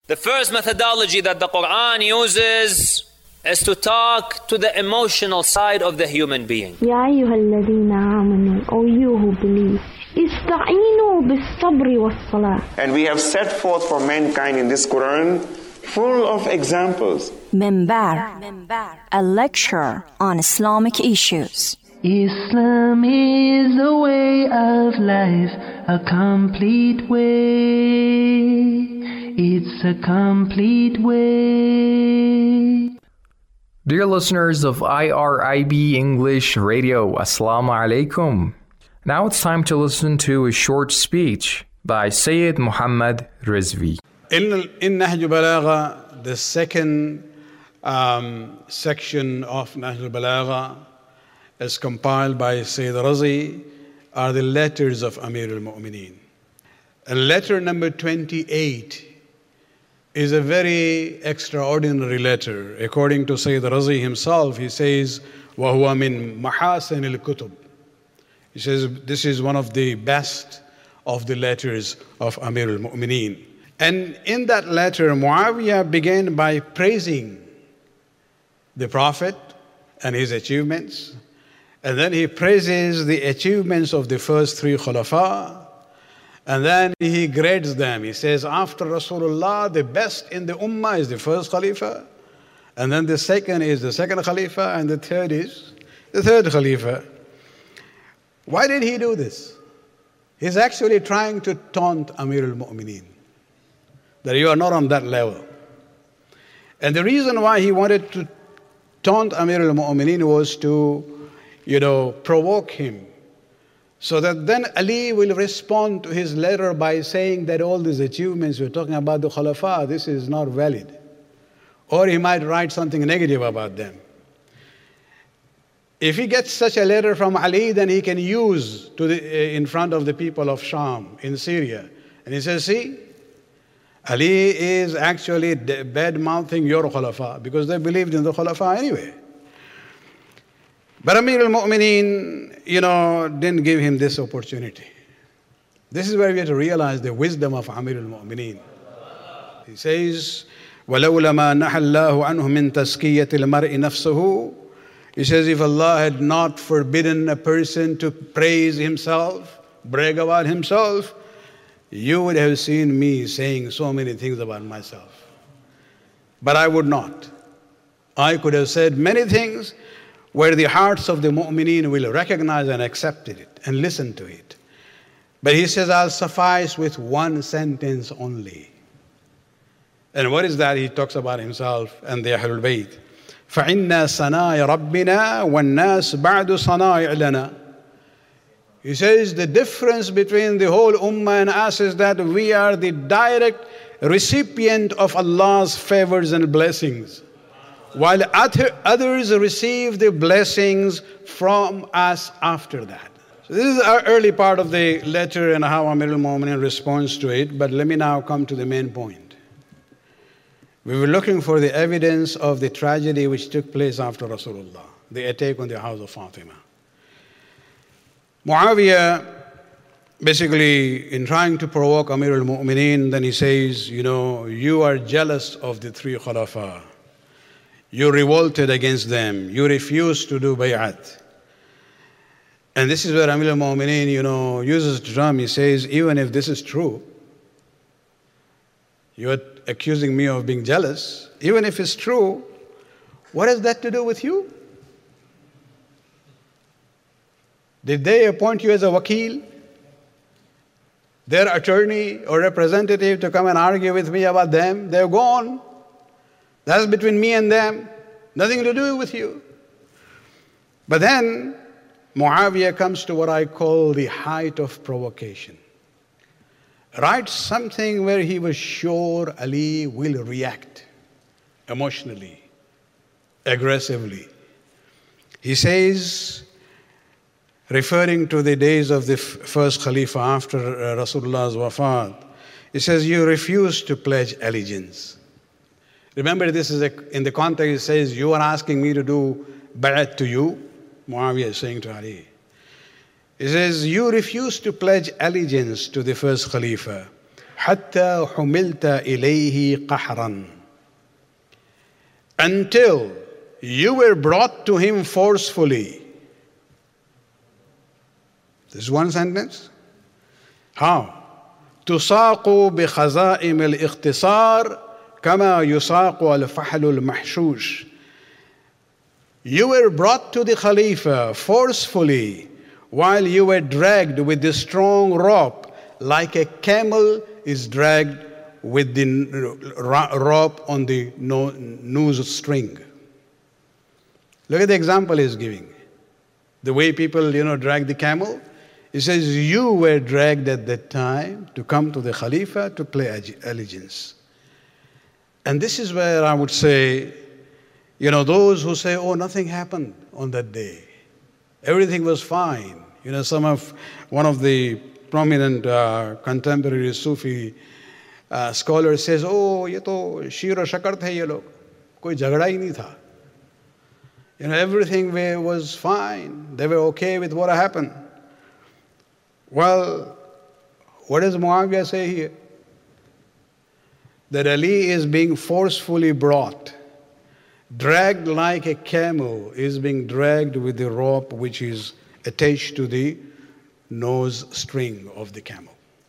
The first methodology that the Quran uses is to talk to the emotional side of the human being. يا أيها الذين آمنوا, O you who believe, استعينوا بالصبر والصلاة. And we have set forth for mankind in this Quran full of examples. Minbar, a lecture on Islamic issues. Islam is a way of life, a complete way. It's a complete way. Dear listeners of IRIB English Radio, Assalamu alaikum. Now it's time to listen to a short speech by Sayyid Muhammad Rizvi. In Nahj al-Balagha, the second section of Nahj al-Balagha is compiled by Sayyid Razi, are the letters of Amir al-Mu'mineen. And letter number 28 is a very extraordinary letter. According to Sayyid Razi himself, he says, وَهُوَ مِن مَحَاسِنِ الْكُتُبِ. He says, this is one of the best of the letters of Amir al-Mu'mineen. And in that letter, Muawiyah began by praising the Prophet and his achievements. And then he praises the achievements of the first three Khulafa. And then he grades them. He says, after Rasulullah, the best in the Ummah is the first Khalifa. And then the second is the second Khalifa. And the third is the third Khalifa. Why did he do this? He's actually trying to taunt Amir al-Mu'mineen, that you are not on that level. And the reason why he wanted to taunt Amir al-Mu'mineen was to, provoke him. So that then Ali will respond to his letter by saying that all these achievements we're talking about the Khulafa, this is not valid. Or he might write something negative about them. If he gets such a letter from Ali, then he can use in front of the people of Sham in Syria. And he says, see, Ali is actually bad-mouthing your Khulafa because they believed in the Khulafa anyway. But Amir al-Mu'mineen, didn't give him this opportunity. This is where we have to realize the wisdom of Amir al-Mu'mineen. He says, وَلَوْلَا مَا نَحَى اللَّهُ عَنْهُ مِنْ تَزْكِيَّةِ الْمَرْءِ نَفْسَهُ. He says, if Allah had not forbidden a person to praise himself, brag about himself, you would have seen me saying so many things about myself. But I would not. I could have said many things where the hearts of the mu'mineen will recognize and accept it and listen to it. But he says, I'll suffice with one sentence only. And what is that? He talks about himself and the Ahlul Bayt. فَإِنَّا صَنَائِعَ رَبِّنَا وَالنَّاسِ بَعْدُ صَنَائِعِ لَنَا. He says the difference between the whole ummah and us is that we are the direct recipient of Allah's favors and blessings, while others receive the blessings from us after that. So this is our early part of the letter and how Amir al-Mu'mineen responds to it, but let me now come to the main point. We were looking for the evidence of the tragedy which took place after Rasulullah, the attack on the house of Fatima. Muawiyah, basically, in trying to provoke Amir al-Mu'mineen, then he says, you are jealous of the three Khulafa. You revolted against them. You refused to do bay'at. And this is where Amir al-Mu'mineen, uses the term. He says, even if this is true, you're accusing me of being jealous. Even if it's true, what has that to do with you? Did they appoint you as a wakil, their attorney or representative, to come and argue with me about them? They're gone. That's between me and them. Nothing to do with you. But then Muawiyah comes to what I call the height of provocation. Writes something where he was sure Ali will react emotionally, aggressively. He says, referring to the days of the first Khalifa after Rasulullah's wafat, he says, you refuse to pledge allegiance. Remember, this is in the context, he says, you are asking me to do bay'at to you. Muawiyah is saying to Ali. He says, you refuse to pledge allegiance to the first Khalifa. حتى حملت إليه قهرا, until you were brought to him forcefully. This is one sentence. How? تساق بخزائم الاختصار كما يساق الفحل المحشوش. You were brought to the Khalifa forcefully while you were dragged with the strong rope, like a camel is dragged with the rope on the noose string. Look at the example he's giving. The way people, drag the camel. He says, you were dragged at that time to come to the Khalifa to pay allegiance. And this is where I would say, those who say, oh, nothing happened on that day. Everything was fine. One of the prominent contemporary Sufi scholars says, oh, ye to sheer o shakar the ye log. Koi jhagda hi nahi tha. Everything was fine. They were okay with what happened. Well, what does Muawiyah say here? That Ali is being forcefully brought, dragged like a camel is being dragged with the rope which is attached to the nose string of the camel.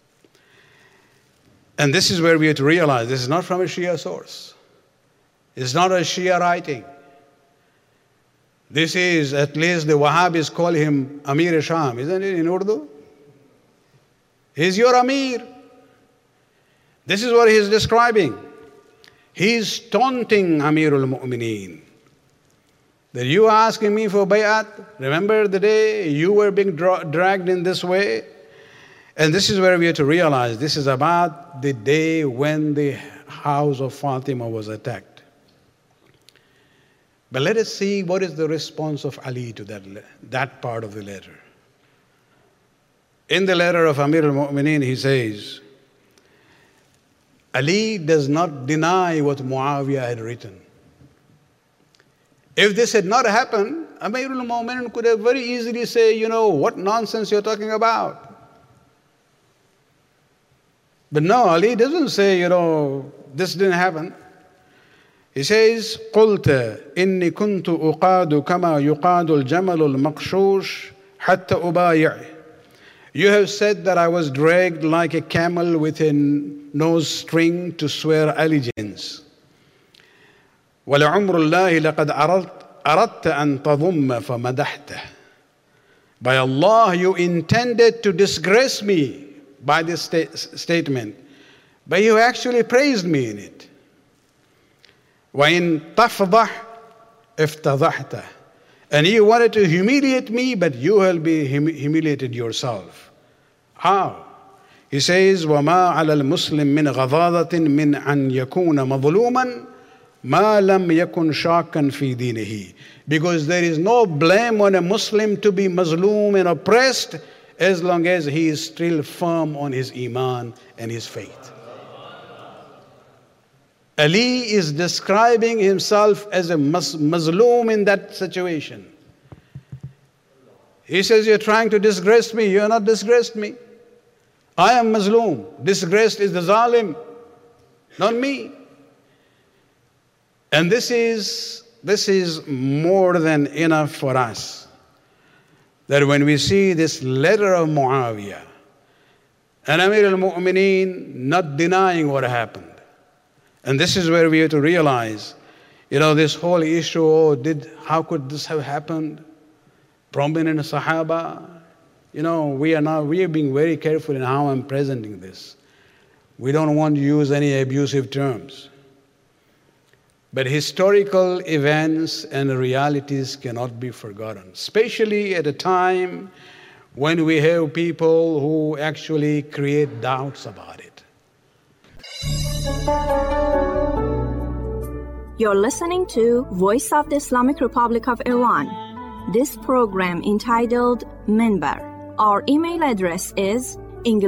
And this is where we have to realize this is not from a Shia source. It's not a Shia writing. This is, at least the Wahhabis call him Amir Sham, isn't it, in Urdu? He's your Amir. This is what he's describing. He's taunting Amirul Mu'mineen. That you asking me for bay'at, remember the day you were being dragged in this way? And this is where we have to realize this is about the day when the house of Fatima was attacked. But let us see what is the response of Ali to that part of the letter. In the letter of Amir al-Mu'mineen, he says, Ali does not deny what Muawiyah had written. If this had not happened, Amir al-Mu'mineen could have very easily say, what nonsense you're talking about. But no, Ali doesn't say, this didn't happen. He says, قُلْتَ إِنِّي كُنْتُ أُقَادُ كَمَا يُقَادُ الْجَمَلُ الْمَقْشُوشِ حَتَّى أُبَايِعِ. You have said that I was dragged like a camel with a nose string to swear allegiance. وَلَعُمْرُ اللَّهِ لَقَدْ أَرَدْتَ أَن تَضُمَّ فَمَدَحْتَهُ. By Allah, you intended to disgrace me by this statement, but you actually praised me in it. وَإِن تَفْضَحْ افتضحت. And you wanted to humiliate me, but you will be humiliated yourself. How? He says, وَمَا عَلَى الْمُسْلِمِ مِنْ غَضَاضَةٍ مِنْ أَنْ يَكُونَ مَظْلُومًا مَا لَمْ يَكُنْ شَاكًا فِي دِينِهِ. Because there is no blame on a Muslim to be mazloom and oppressed as long as he is still firm on his iman and his faith. Ali is describing himself as a mazloom in that situation. He says, you're trying to disgrace me. You're not disgraced me. I am mazloom. Disgraced is the zalim, not me. And this is more than enough for us. That when we see this letter of Muawiyah, and Amir al-Mu'mineen not denying what happened, and this is where we have to realize, this whole issue, how could this have happened? Prominent Sahaba, we are being very careful in how I'm presenting this. We don't want to use any abusive terms. But historical events and realities cannot be forgotten, especially at a time when we have people who actually create doubts about it. You're listening to Voice of the Islamic Republic of Iran. This program entitled Minbar. Our email address is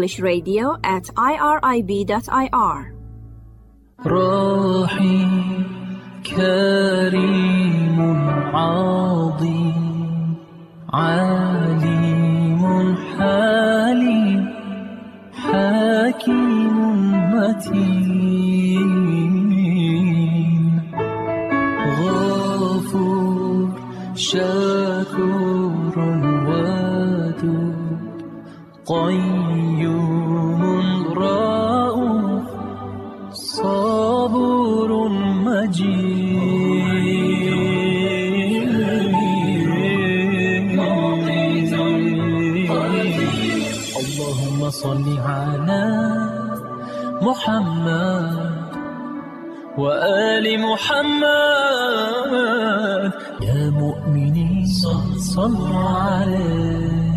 englishradio@irib.ir. كريم عظيم عليم حليم حكيم قيوم رؤوف صبور مجيد اللهم صل على محمد وآل محمد يا مؤمنين صلوا عليه